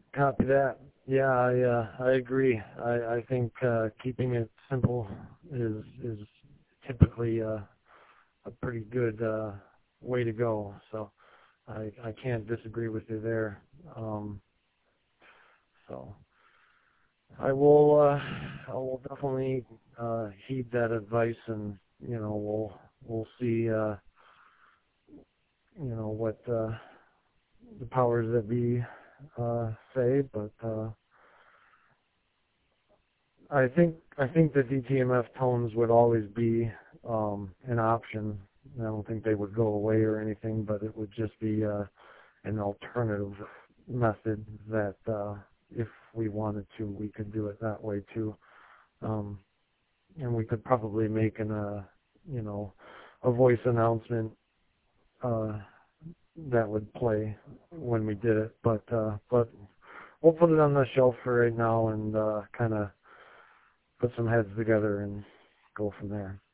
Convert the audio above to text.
Copy that. Yeah, I agree. I think keeping it simple is typically a pretty good way to go. So I can't disagree with you there. Um, so I will definitely heed that advice, and we'll see what the powers that be say, but I think the DTMF tones would always be an option. I don't think they would go away or anything, but it would just be an alternative method that if we wanted to, we could do it that way too. Um, and we could probably make a voice announcement that would play when we did it. But we'll put it on the shelf for right now and kind of put some heads together and go from there.